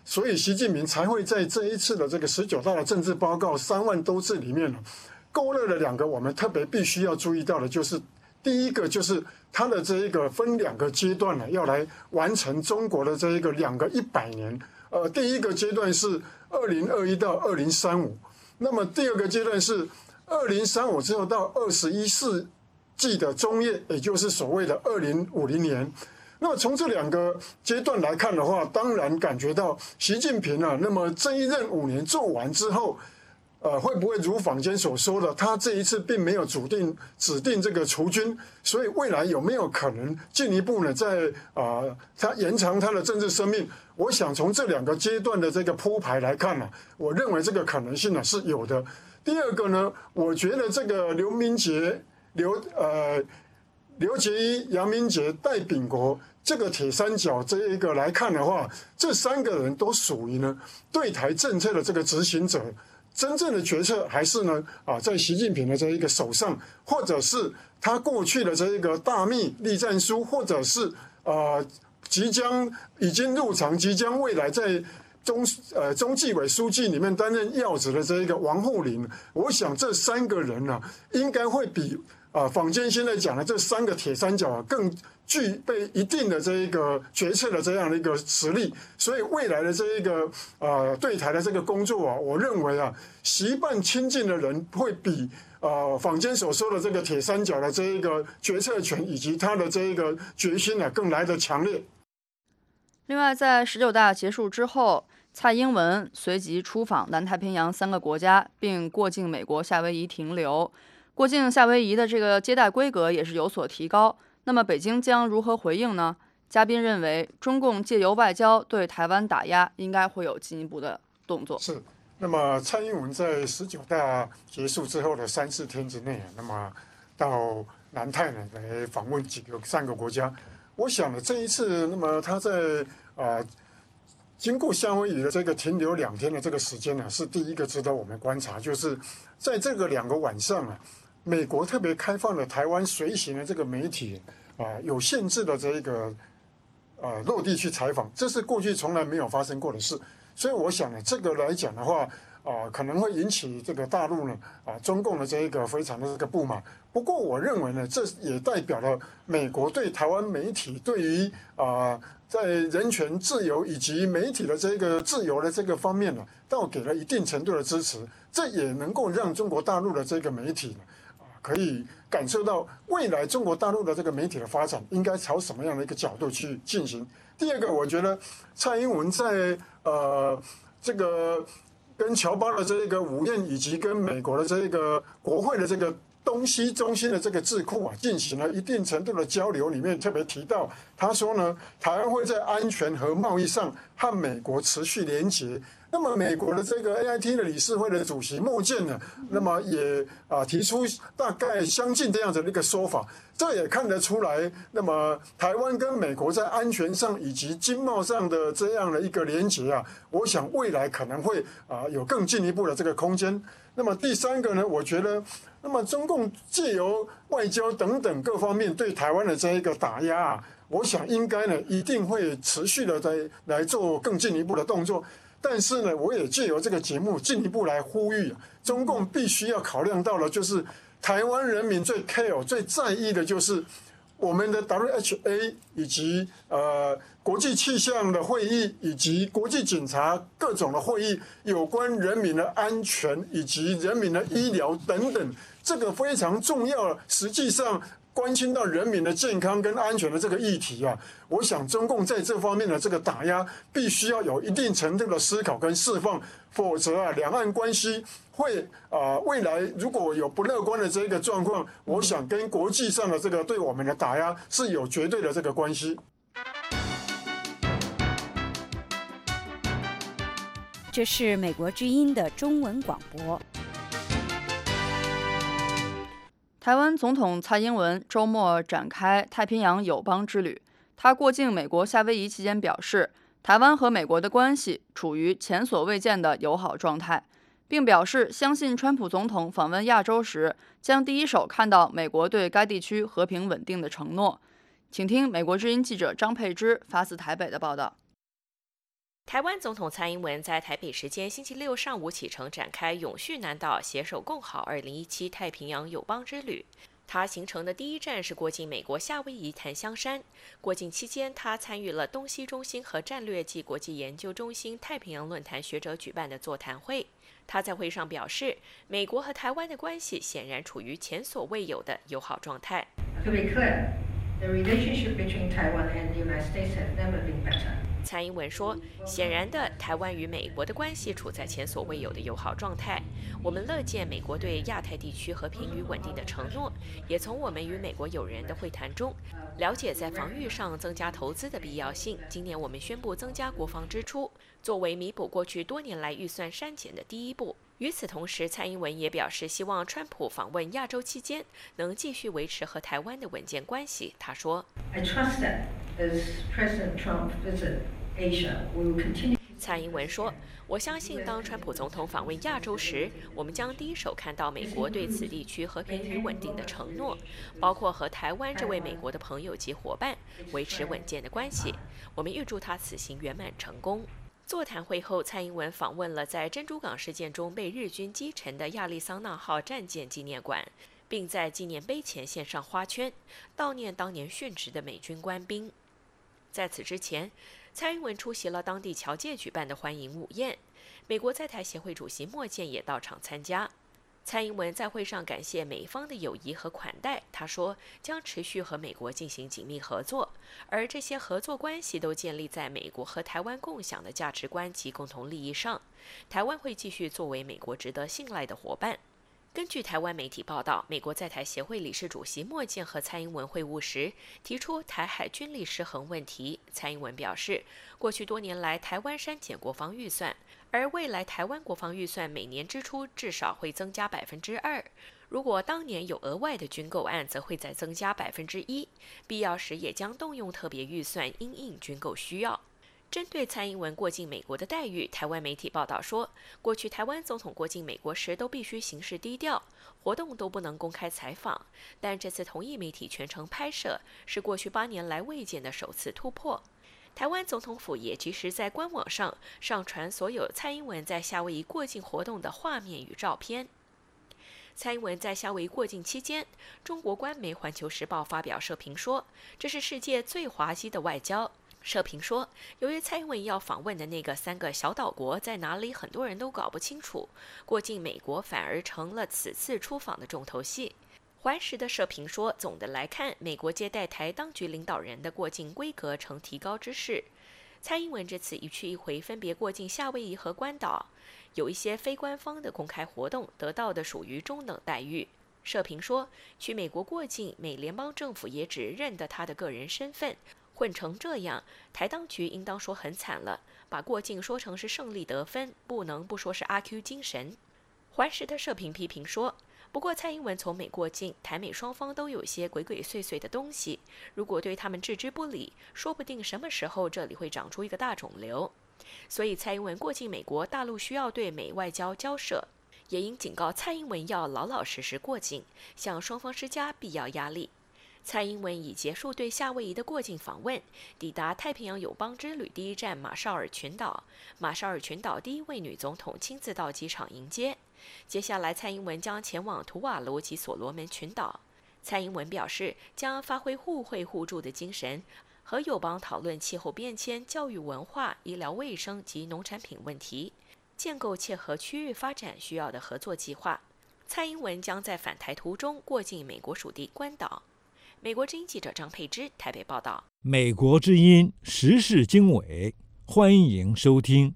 所以习近平才会在这一次的这个十九大的政治报告三万多字里面呢，勾勒了两个我们特别必须要注意到的，就是第一个就是它的这一个分两个阶段呢，要来完成中国的这一个两个一百年。呃，第一个阶段是二零二一到二零三五，那么第二个阶段是二零三五之后到二十一世纪的中叶，也就是所谓的二零五零年。那么从这两个阶段来看的话，当然感觉到习近平啊，那么这一任五年做完之后，呃，会不会如坊间所说的，他这一次并没有指定指定这个除军，所以未来有没有可能进一步呢，在啊、呃，他延长他的政治生命？我想从这两个阶段的这个铺排来看呢、啊，我认为这个可能性呢是有的。第二个呢，我觉得这个刘明杰、刘呃刘捷一、杨明杰、戴秉国这个铁三角这一个来看的话，这三个人都属于呢对台政策的这个执行者。真正的决策还是呢啊，在习近平的这一个手上，或者是他过去的这一个大秘栗战书，或者是呃即将已经入场，即将未来在中呃中纪委书记里面担任要职的这一个王沪宁。我想这三个人呢、啊，应该会比啊坊间现在讲的这三个铁三角啊更具备一定的这一个决策的这样的一个实力，所以未来的这一个呃对台的这个工作啊，我认为啊，习办亲近的人会比呃坊间所说的这个铁三角的这一个决策权以及他的这一个决心啊，更来得强烈。 另外，在十九大结束之后，蔡英文随即出访南太平洋三个国家，并过境美国夏威夷停留。过境夏威夷的这个接待规格也是有所提高。那么北京将如何回应呢？嘉宾认为，中共借由外交对台湾打压，应该会有进一步的动作。 是。那么蔡英文在十九大结束之后的三四天之内，那么到南太呢来访问几个三个国家。我想呢，这一次，那么他在啊、呃、经过夏威夷的这个停留两天的这个时间呢，是第一个值得我们观察，就是在这个两个晚上啊。美国特别开放了台湾随行的这个媒体啊、呃，有限制的这一个呃落地去采访，这是过去从来没有发生过的事。所以我想呢，这个来讲的话啊、呃，可能会引起这个大陆呢啊、呃、中共的这一个非常的这个不满。不过我认为呢，这也代表了美国对台湾媒体对于啊、呃、在人权自由以及媒体的这个自由的这个方面呢，倒给了一定程度的支持。这也能够让中国大陆的这个媒体呢。可以感受到未来中国大陆的这个媒体的发展应该朝什么样的一个角度去进行。第二个，我觉得蔡英文在呃这个跟侨胞的这个午宴，以及跟美国的这个国会的这个东西中心的这个智库啊，进行了一定程度的交流，里面特别提到，他说呢，台湾会在安全和贸易上和美国持续连结。那么美国的这个 A I T 的理事会的主席莫健呢，那么也啊提出大概相近这样子的一个说法，这也看得出来，那么台湾跟美国在安全上以及经贸上的这样的一个连结啊，我想未来可能会啊有更进一步的这个空间。那么第三个呢，我觉得，那么中共借由外交等等各方面对台湾的这一个打压啊，我想应该呢一定会持续的在来做更进一步的动作。但是呢，我也借由这个节目进一步来呼吁，中共必须要考量到了，就是台湾人民最 care、最在意的就是我们的 W H A 以及呃国际气象的会议，以及国际警察各种的会议，有关人民的安全以及人民的医疗等等，这个非常重要。实际上，关心到人民的健康跟安全的这个议题啊，我想中共在这方面的这个打压，必须要有一定程度的思考跟释放，否则啊，两岸关系会啊、呃、未来如果有不乐观的这个状况，我想跟国际上的这个对我们的打压是有绝对的这个关系。 这是美国之音的中文广播。 台湾总统蔡英文周末展开太平洋友邦之旅。他过境美国夏威夷期间表示，台湾和美国的关系处于前所未见的友好状态，并表示相信川普总统访问亚洲时将第一手看到美国对该地区和平稳定的承诺。请听美国之音记者张佩芝发自台北的报道。 台湾总统蔡英文在台北时间星期六上午启程展开永续南岛携手共好二零一七太平洋友邦之旅。他行程的第一站是过境美国夏威夷檀香山。过境期间，他参与了东西中心和战略暨国际研究中心太平洋论坛学者举办的座谈会。他在会上表示，美国和台湾的关系显然处于前所未有的友好状态。 To be clear, the relationship between Taiwan and the United States has never been better. 蔡英文说，显然的，台湾与美国的关系处在前所未有的友好状态。我们乐见美国对亚太地区和平与稳定的承诺，也从我们与美国友人的会谈中了解在防御上增加投资的必要性。今年我们宣布增加国防支出，作为弥补过去多年来预算删减的第一步。与此同时，蔡英文也表示希望川普访问亚洲期间能继续维持和台湾的稳健关系。他说 I trust that as President Trump visits Asia, we will continue. 蔡英文说，我相信当川普总统访问亚洲时，我们将第一手看到美国对此地区和平与稳定的承诺，包括和台湾这位美国的朋友及伙伴维持稳健的关系。我们预祝他此行圆满成功。座谈会后，蔡英文访问了在珍珠港事件中被日军击沉的亚利桑那号战舰纪念馆，并在纪念碑前献上花圈，悼念当年殉职的美军官兵。在此之前，蔡英文出席了当地侨界举办的欢迎午宴，美国在台协会主席莫健也到场参加。蔡英文在会上感谢美方的友谊和款待，他说将持续和美国进行紧密合作，而这些合作关系都建立在美国和台湾共享的价值观及共同利益上。台湾会继续作为美国值得信赖的伙伴。根据台湾媒体报道，美国在台协会理事主席莫健和蔡英文会晤时提出台海军力失衡问题。蔡英文表示，过去多年来台湾删减国防预算，而未来台湾国防预算每年支出至少会增加百分之二。如果当年有额外的军购案，则会再增加百分之一，必要时也将动用特别预算因应军购需要。针对蔡英文过境美国的待遇，台湾媒体报道说，过去台湾总统过境美国时都必须行事低调，活动都不能公开采访，但这次同意媒体全程拍摄，是过去八年来未见的首次突破。台湾总统府也及时在官网上上传所有蔡英文在夏威夷过境活动的画面与照片。蔡英文在夏威夷过境期间，中国官媒《环球时报》发表社评说，这是世界最滑稽的外交。社评说，由于蔡英文要访问的那个三个小岛国在哪里，很多人都搞不清楚，过境美国反而成了此次出访的重头戏。环时的社评说，总的来看，美国接待台当局领导人的过境规格呈提高之势。蔡英文这次一去一回分别过境夏威夷和关岛，有一些非官方的公开活动得到的属于中等待遇。社评说，去美国过境，美联邦政府也只认得他的个人身份，混成这样，台当局应当说很惨了，把过境说成是胜利得分，不能不说是阿 Q 精神。环时的社评批评说，不过蔡英文从美过境，台美双方都有些鬼鬼祟祟的东西，如果对他们置之不理，说不定什么时候这里会长出一个大肿瘤。所以蔡英文过境美国，大陆需要对美外交交涉，也应警告蔡英文要老老实实过境，向双方施加必要压力。蔡英文已结束对夏威夷的过境访问，抵达太平洋友邦之旅第一站马绍尔群岛。马绍尔群岛第一位女总统亲自到机场迎接。接下来，蔡英文将前往图瓦卢及所罗门群岛。蔡英文表示，将发挥互惠互助的精神，和友邦讨论气候变迁、教育文化、医疗卫生及农产品问题，建构切合区域发展需要的合作计划。蔡英文将在返台途中过境美国属地关岛。美国之音记者张佩芝台北报道。 美国之音时事经纬，欢迎收听。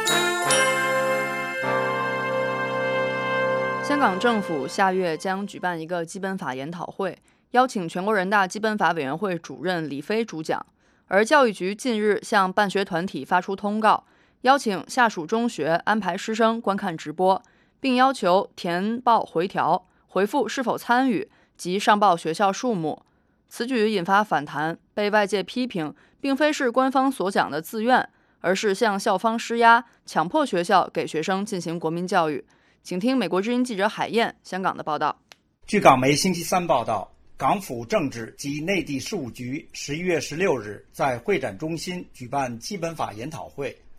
香港政府下月将举办一个基本法研讨会，邀请全国人大基本法委员会主任李飞主讲。而教育局近日向办学团体发出通告，邀请下属中学安排师生观看直播，并要求填报回条，回复是否参与及上报学校数目。此举引发反弹，被外界批评并非是官方所讲的自愿，而是向校方施压，强迫学校给学生进行国民教育。请听美国之音记者海燕香港的报道。 据港媒星期三报道，港府政治及内地事务局十一月十六日在会展中心举办基本法研讨会，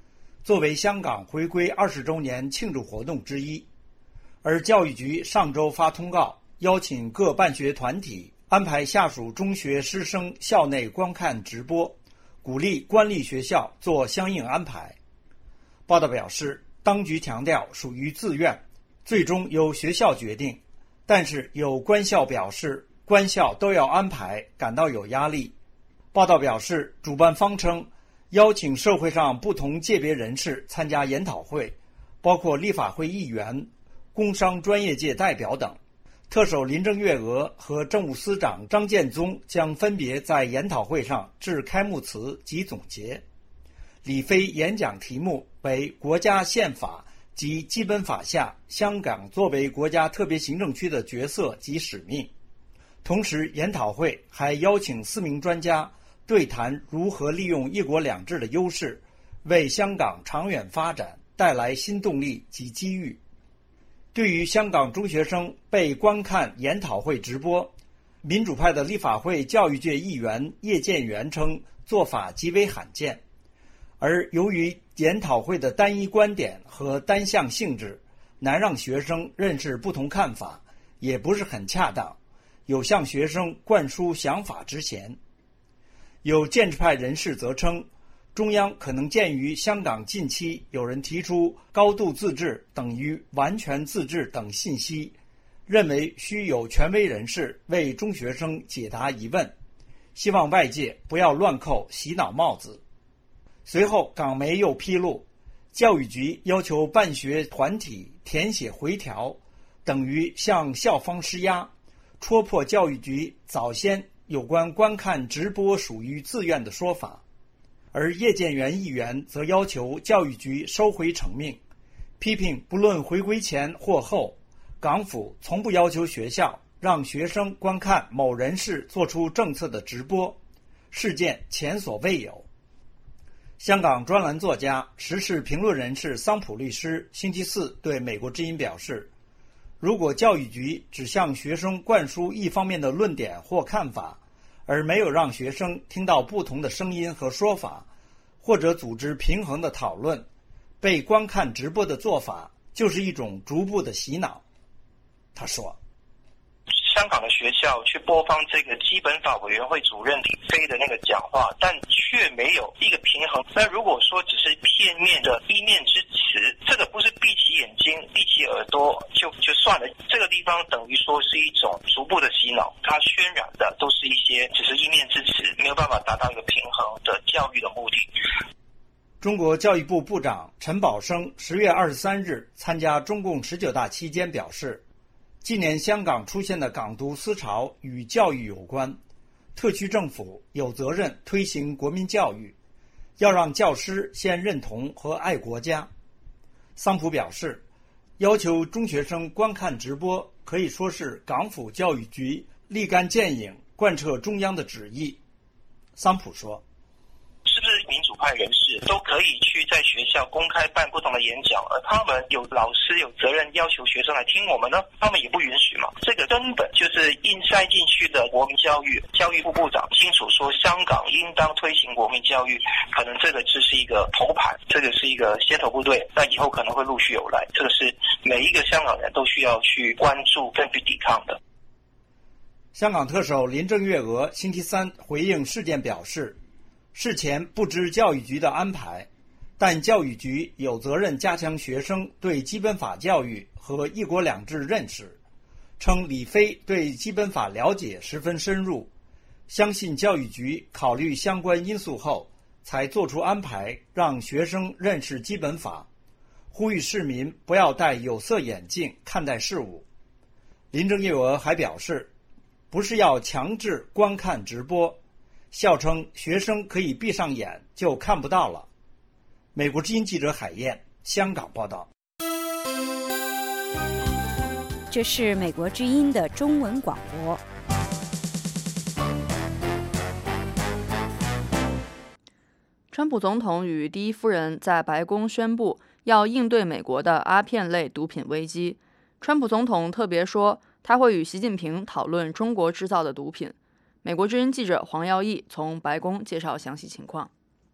作为香港回归二十周年庆祝活动之一。而教育局上周发通告，邀请各办学团体安排下属中学师生校内观看直播，鼓励官立学校做相应安排。报道表示，当局强调属于自愿，最终由学校决定，但是有官校表示官校都要安排，感到有压力。报道表示，主办方称邀请社会上不同界别人士参加研讨会，包括立法会议员、工商专业界代表等。特首林郑月娥和政务司长张建宗将分别在研讨会上致开幕词及总结。李飞演讲题目为国家宪法及基本法下香港作为国家特别行政区的角色及使命。同时，研讨会还邀请四名专家对谈如何利用一国两制的优势，为香港长远发展带来新动力及机遇。对于香港中学生被观看研讨会直播，民主派的立法会教育界议员叶建源称做法极为罕见。而由于研讨会的单一观点和单向性质，难让学生认识不同看法，也不是很恰当，有向学生灌输想法之嫌。有建制派人士则称，中央可能鉴于香港近期有人提出高度自治等于完全自治等信息，认为需有权威人士为中学生解答疑问，希望外界不要乱扣洗脑帽子。随后，港媒又披露，教育局要求办学团体填写回条，等于向校方施压，戳破教育局早先有关观看直播属于自愿的说法。而叶建源议员则要求教育局收回成命，批评不论回归前或后，港府从不要求学校让学生观看某人士做出政策的直播，事件前所未有。香港专栏作家、时事评论人士桑普律师星期四对美国之音表示，如果教育局只向学生灌输一方面的论点或看法，而没有让学生听到不同的声音和说法，或者组织平衡的讨论，被观看直播的做法就是一种逐步的洗脑。他说， 香港的学校去播放这个基本法委员会主任李飞的那个讲话，但却没有一个平衡。那如果说只是片面的一面之词，这个不是闭起眼睛闭起耳朵就就算了，这个地方等于说是一种逐步的洗脑，它渲染的都是一些只是一面之词，没有办法达到一个平衡的教育的目的。 中国教育部部长陈宝生十月二十三日参加中共十九大期间表示，今年香港出现的港独思潮与教育有关，特区政府有责任推行国民教育，要让教师先认同和爱国家。桑普表示，要求中学生观看直播可以说是港府教育局立竿见影贯彻中央的旨意。桑普说， 是不是民主派人士都可以去在学校公开办不同的演讲，而他们有老师有责任要求学生来听我们呢？他们也不允许嘛。这个根本就是硬塞进去的国民教育。教育部部长清楚说，香港应当推行国民教育，可能这个只是一个头牌，这个是一个先头部队，那以后可能会陆续有来。这个是每一个香港人都需要去关注跟去抵抗的。 香港特首林郑月娥星期三回应事件表示，事前不知教育局的安排，但教育局有责任加强学生对基本法教育和一国两制认识，称李飞对基本法了解十分深入，相信教育局考虑相关因素后才做出安排，让学生认识基本法，呼吁市民不要戴有色眼镜看待事物。林郑月娥还表示，不是要强制观看直播，笑称学生可以闭上眼就看不到了。美国之音记者海燕，香港报道。 这是美国之音的中文广播。 川普总统与第一夫人在白宫宣布要应对美国的阿片类毒品危机。川普总统特别说，他会与习近平讨论中国制造的毒品。美国之音记者黄耀义从白宫介绍详细情况。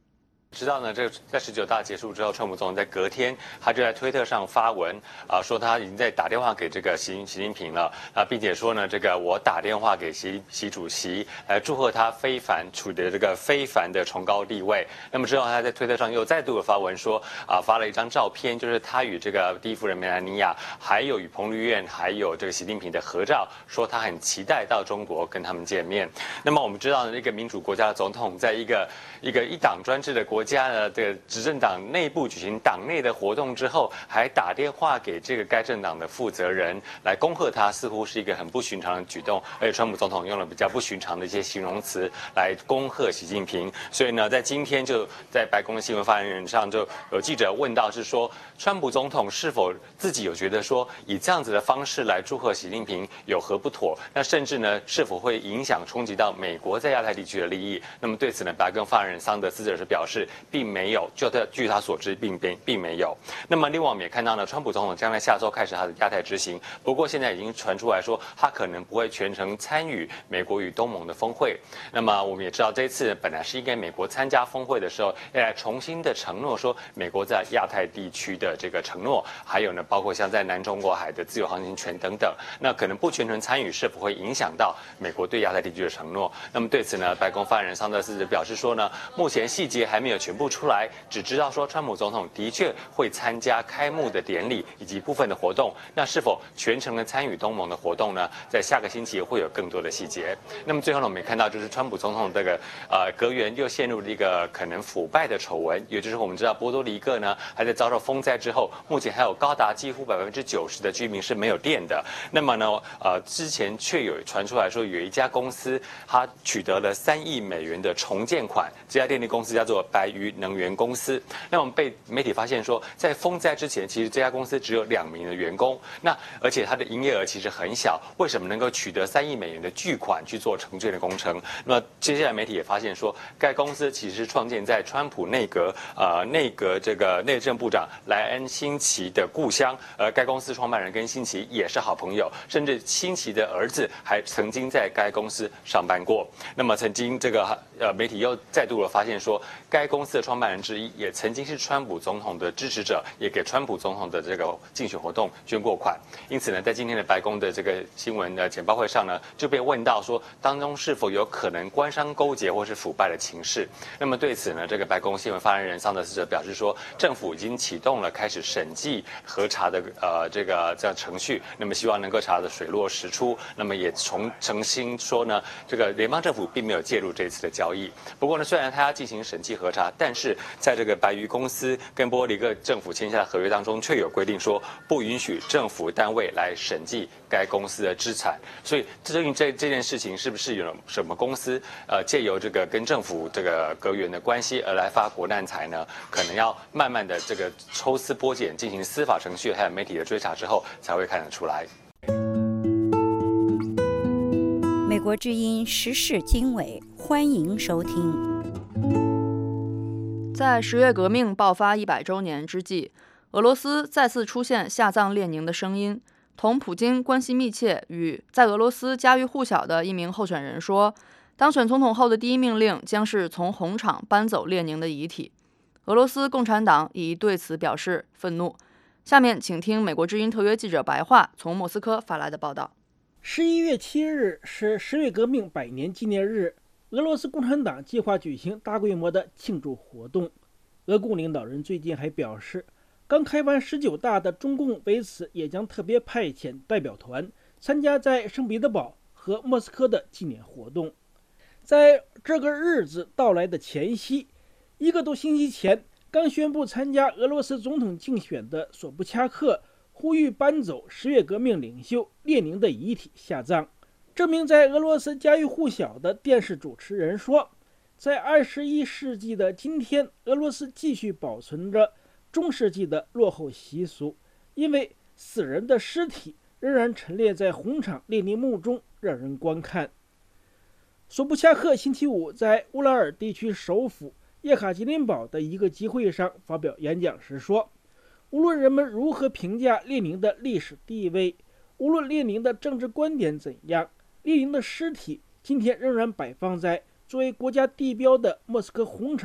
知道呢，这个在十九大结束之后，川普总统在隔天，他就在推特上发文啊、呃，说他已经在打电话给这个习习近平了啊，并且说呢，这个我打电话给习习主席来祝贺他非凡取得这个非凡的崇高地位。那么之后，他在推特上又再度的发文说啊，发了一张照片，就是他与这个第一夫人梅兰妮亚，还有与彭丽媛，还有这个习近平的合照，说他很期待到中国跟他们见面。那么我们知道呢，一个民主国家的总统，在一个一个一党专制的国家呢，这个执政党内部举行党内的活动之后，还打电话给这个该政党的负责人来恭贺他，似乎是一个很不寻常的举动。而且川普总统用了比较不寻常的一些形容词来恭贺习近平。所以呢，在今天就在白宫的新闻发言人上，就有记者问到是说，川普总统是否自己有觉得说，以这样子的方式来祝贺习近平有何不妥？那甚至呢，是否会影响冲击到美国在亚太地区的利益？那么对此呢，白宫发言人桑德斯则是表示，并没有，就他据他所知，并并并没有。那么另外我们也看到呢，川普总统将在下周开始他的亚太之行，不过现在已经传出来说，他可能不会全程参与美国与东盟的峰会。那么我们也知道，这一次本来是应该美国参加峰会的时候，要来重新的承诺说美国在亚太地区的这个承诺，还有呢，包括像在南中国海的自由航行权等等，那可能不全程参与，是否会影响到美国对亚太地区的承诺？那么对此呢，白宫发言人桑德斯表示说呢，目前细节还没有全部出来，只知道说川普总统的确会参加开幕的典礼以及部分的活动，那是否全程的参与东盟的活动呢？在下个星期会有更多的细节。那么最后呢，我们也看到就是川普总统这个呃阁员又陷入了一个可能腐败的丑闻，也就是我们知道波多黎各呢还在遭受风灾之后，目前还有高达几乎百分之九十的居民是没有电的。那么呢，呃之前却有传出来说有一家公司它取得了三亿美元的重建款，这家电力公司叫做白鱼能源公司。那我们被媒体发现说，在风灾之前，其实这家公司只有两名的员工，那而且它的营业额其实很小，为什么能够取得三亿美元的巨款去做重建的工程？那么接下来媒体也发现说，该公司其实是创建在川普内阁呃内阁这个内政部长莱恩辛奇的故乡，而该公司创办人跟辛奇也是好朋友，甚至辛奇的儿子还曾经在该公司上班过。那么曾经这个呃媒体又再度的发现说，该公司的创办人之一也曾经是川普总统的支持者，也给川普总统的这个竞选活动捐过款。因此呢，在今天的白宫的这个新闻的简报会上呢，就被问到说，当中是否有可能官商勾结或是腐败的情势？那么对此呢，这个白宫新闻发言人桑德斯则表示说，政府已经启动了开始审计核查的呃这个这样程序，那么希望能够查得水落石出。那么也重澄清说呢，这个联邦政府并没有介入这一次的交易。不过呢，虽然他要进行审计核查，但是在这个白鱼公司跟波多黎各政府签下的合约当中，却有规定说不允许政府单位来审计该公司的资产。所以至于这这件事情是不是有什么公司呃借由这个跟政府这个阁员的关系而来发国难财呢？可能要慢慢的这个抽丝剥茧，进行司法程序还有媒体的追查之后，才会看得出来。 美国之音时事经纬，欢迎收听。 在十月革命爆发一百周年之际，俄罗斯再次出现下葬列宁的声音。同普京关系密切与在俄罗斯家喻户晓的一名候选人说，当选总统后的第一命令将是从红场搬走列宁的遗体。俄罗斯共产党已对此表示愤怒。下面请听美国之音特约记者白桦从莫斯科发来的报道。 十一月七日是十月革命百年纪念日，俄罗斯共产党计划举行大规模的庆祝活动。俄共领导人最近还表示，刚开完十九大的中共为此也将特别派遣代表团参加在圣彼得堡和莫斯科的纪念活动。在这个日子到来的前夕，一个多星期前刚宣布参加俄罗斯总统竞选的索布恰克呼吁搬走十月革命领袖列宁的遗体下葬。这名在俄罗斯家喻户晓的电视主持人说，在二十一世纪的今天，俄罗斯继续保存着中世纪的落后习俗，因为死人的尸体仍然陈列在红场列宁墓中让人观看。索布恰克星期五在乌拉尔地区首府叶卡捷琳堡的一个集会上发表演讲时说，无论人们如何评价列宁的历史地位，无论列宁的政治观点怎样，列宁的尸体今天仍然摆放在作为国家地标的莫斯科红场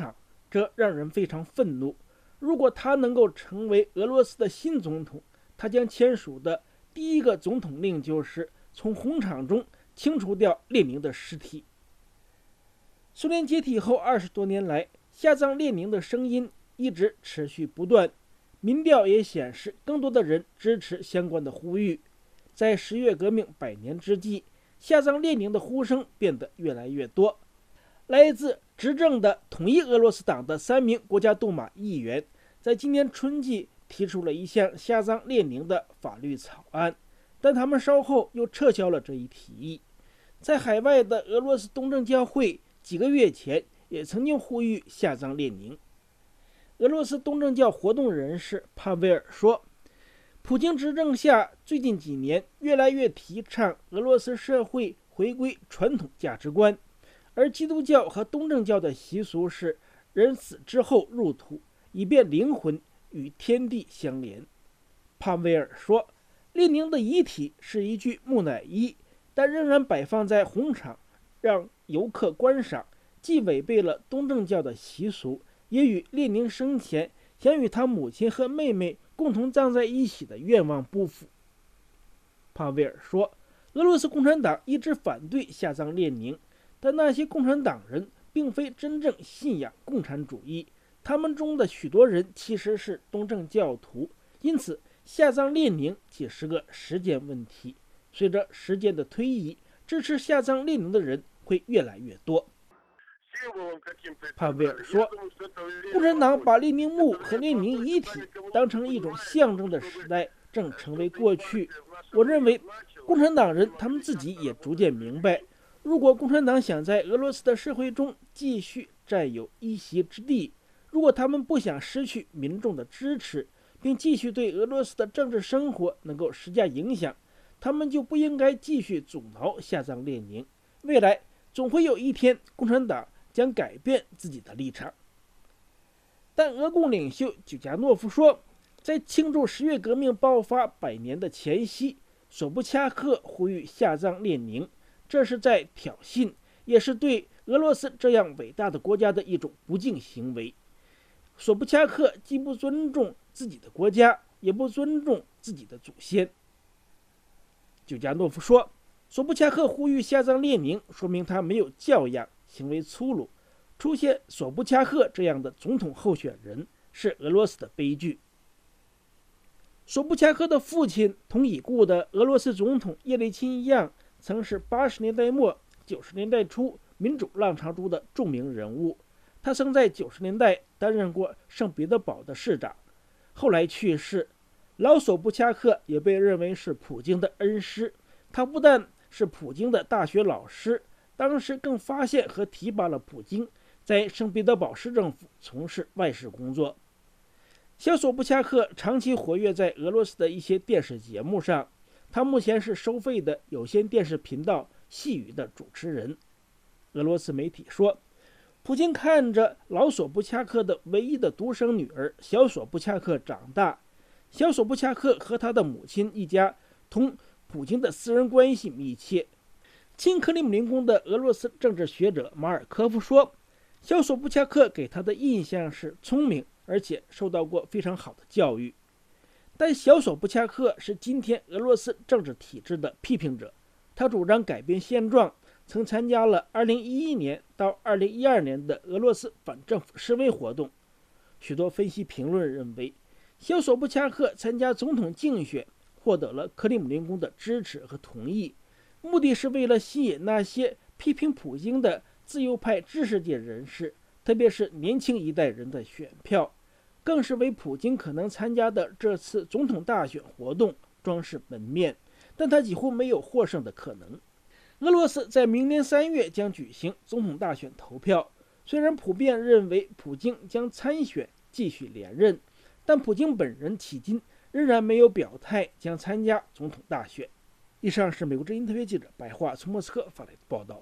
这让人非常愤怒。如果他能够成为俄罗斯的新总统，他将签署的第一个总统令就是从红场中清除掉列宁的尸体。苏联解体后二十多年来，下葬列宁的声音一直持续不断，民调也显示更多的人支持相关的呼吁。在十月革命百年之际，下葬列宁的呼声变得越来越多。来自执政的统一俄罗斯党的三名国家杜马议员在今年春季提出了一项下葬列宁的法律草案，但他们稍后又撤销了这一提议。在海外的俄罗斯东正教会几个月前也曾经呼吁下葬列宁。俄罗斯东正教活动人士帕维尔说，普京执政下最近几年越来越提倡俄罗斯社会回归传统价值观，而基督教和东正教的习俗是人死之后入土，以便灵魂与天地相连。帕维尔说，列宁的遗体是一具木乃伊，但仍然摆放在红场让游客观赏，既违背了东正教的习俗，也与列宁生前想与他母亲和妹妹共同葬在一起的愿望不符。帕维尔说，俄罗斯共产党一直反对下葬列宁，但那些共产党人并非真正信仰共产主义，他们中的许多人其实是东正教徒，因此下葬列宁只是个时间问题。随着时间的推移，支持下葬列宁的人会越来越多。帕维尔说，共产党把列宁墓和列宁遗体当成一种象征的时代正成为过去。我认为共产党人他们自己也逐渐明白，如果共产党想在俄罗斯的社会中继续占有一席之地，如果他们不想失去民众的支持，并继续对俄罗斯的政治生活能够施加影响，他们就不应该继续阻挠下葬列宁。未来总会有一天，共产党将改变自己的立场。但俄共领袖久加诺夫说，在庆祝十月革命爆发百年的前夕，索布恰克呼吁下葬列宁，这是在挑衅，也是对俄罗斯这样伟大的国家的一种不敬行为。索布恰克既不尊重自己的国家，也不尊重自己的祖先。久加诺夫说，索布恰克呼吁下葬列宁，说明他没有教养，行为粗鲁。出现索布恰克这样的总统候选人是俄罗斯的悲剧。索布恰克的父亲同已故的俄罗斯总统叶利钦一样，曾是八十年代末九十年代初民主浪潮中的著名人物。他曾在九十年代担任过圣彼得堡的市长，后来去世。老索布恰克也被认为是普京的恩师，他不但是普京的大学老师，当时更发现和提拔了普京在圣彼得堡市政府从事外事工作。小索布恰克长期活跃在俄罗斯的一些电视节目上，他目前是收费的有线电视频道细语的主持人。俄罗斯媒体说，普京看着老索布恰克的唯一的独生女儿小索布恰克长大。小索布恰克和他的母亲一家同普京的私人关系密切。亲克里姆林宫的俄罗斯政治学者马尔科夫说，小索布恰克给他的印象是聪明，而且受到过非常好的教育。但小索布恰克是今天俄罗斯政治体制的批评者，他主张改变现状，曾参加了二零一一年到二零一二年的俄罗斯反政府示威活动。许多分析评论认为，小索布恰克参加总统竞选，获得了克里姆林宫的支持和同意，目的是为了吸引那些批评普京的自由派知识界人士，特别是年轻一代人的选票，更是为普京可能参加的这次总统大选活动装饰门面，但他几乎没有获胜的可能。俄罗斯在明年三月将举行总统大选投票，虽然普遍认为普京将参选继续连任，但普京本人迄今仍然没有表态将参加总统大选。以上是美国之音特约记者白桦从莫斯科发来的报道。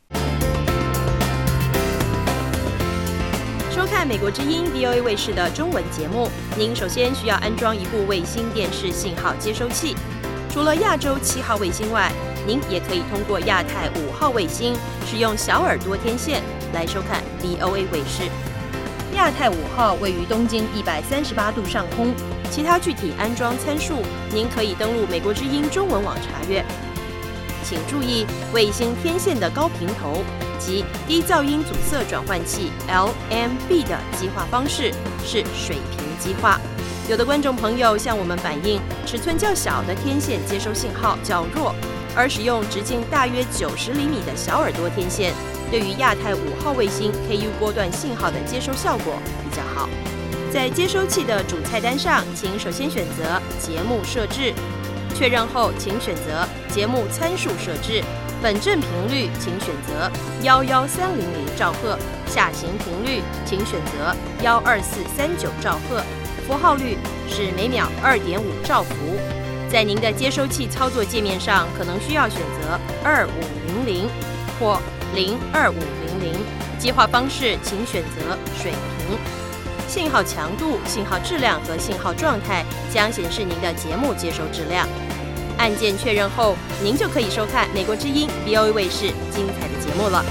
收看美国之音 V O A 卫视的中文节目，您首先需要安装一部卫星电视信号接收器。除了亚洲七号卫星外，您也可以通过亚太五号卫星，使用小耳朵天线来收看 V O A 卫视。 亚太五号位于东经一百三十八度上空。其他具体安装参数，您可以登录美国之音中文网查阅。请注意，卫星天线的高频头及低噪音阻塞转换器 L M B 的基化方式是水平基化。有的观众朋友向我们反映，尺寸较小的天线接收信号较弱，而使用直径大约九十厘米的小耳朵天线，对于亚太五号卫星 K U 波段信号的接收效果比较好。在接收器的主菜单上，请首先选择节目设置，确认后请选择节目参数设置。本振频率请选择一一三零零兆赫，下行频率请选择一二四三九兆赫，符号率是每秒二点五兆伏。在您的接收器操作界面上，可能需要选择二五零零或零二五零零，基化方式请选择水平。信号强度、信号质量和信号状态将显示您的节目接收质量。按键确认后，您就可以收看美国之音 V O A 卫视精彩的节目了。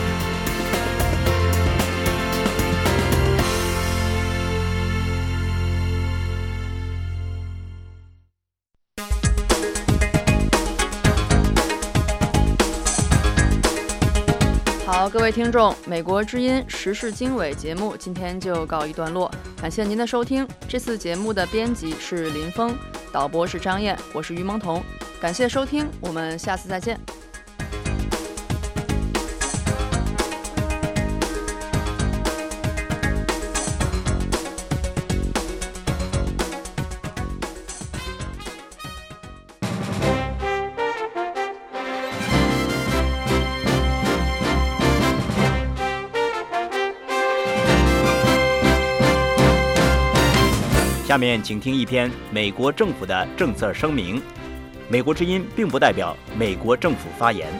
好，各位听众，美国之音时事经纬节目今天就告一段落，感谢您的收听。这次节目的编辑是林峰，导播是张燕，我是于萌彤，感谢收听，我们下次再见。 下面请听一篇美国政府的政策声明。美国之音并不代表美国政府发言。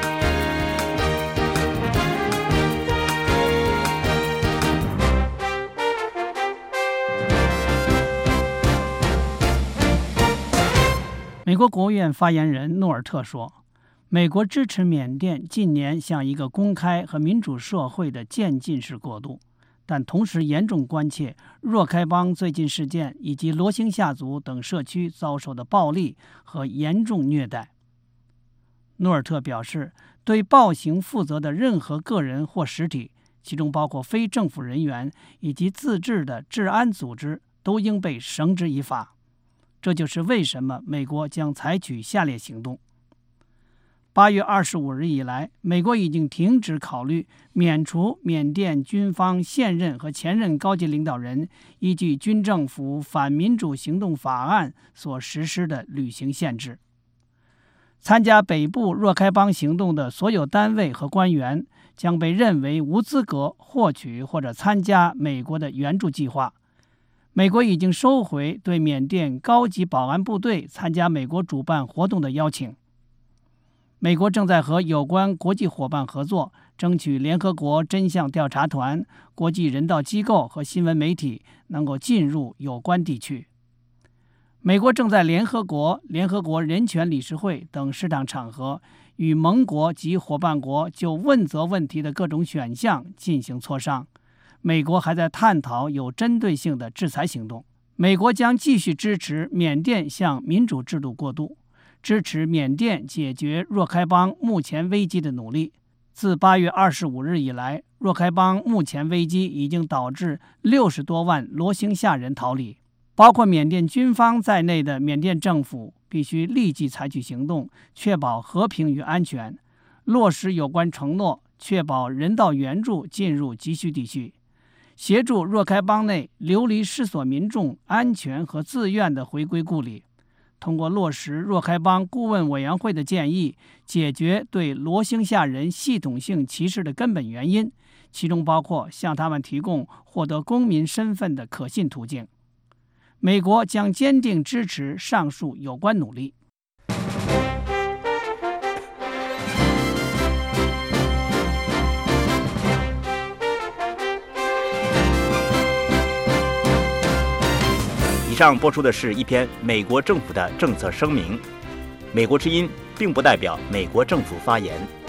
美国国务院发言人诺尔特说，美国支持缅甸近年向一个公开和民主社会的渐进式过渡，但同时严重关切若开邦最近事件以及罗兴夏族等社区遭受的暴力和严重虐待。诺尔特表示，对暴行负责的任何个人或实体，其中包括非政府人员以及自治的治安组织，都应被绳之以法。这就是为什么美国将采取下列行动。八月二十五日以来，美国已经停止考虑免除缅甸军方现任和前任高级领导人依据军政府反民主行动法案所实施的旅行限制。参加北部若开邦行动的所有单位和官员将被认为无资格获取或者参加美国的援助计划。美国已经收回对缅甸高级保安部队参加美国主办活动的邀请。美国正在和有关国际伙伴合作，争取联合国真相调查团、国际人道机构和新闻媒体能够进入有关地区。美国正在联合国、联合国人权理事会等适当场合，与盟国及伙伴国就问责问题的各种选项进行磋商。美国还在探讨有针对性的制裁行动。美国将继续支持缅甸向民主制度过渡，支持缅甸解决若开邦目前危机的努力。自八月二十五日以来，若开邦目前危机已经导致六十多万罗兴夏人逃离，包括缅甸军方在内的缅甸政府必须立即采取行动，确保和平与安全，落实有关承诺，确保人道援助进入急需地区，协助若开邦内流离失所民众安全和自愿地回归故里。通过落实若开邦顾问委员会的建议，解决对罗兴夏人系统性歧视的根本原因，其中包括向他们提供获得公民身份的可信途径。美国将坚定支持上述有关努力。 以上播出的是一篇美国政府的政策声明。美国之音并不代表美国政府发言。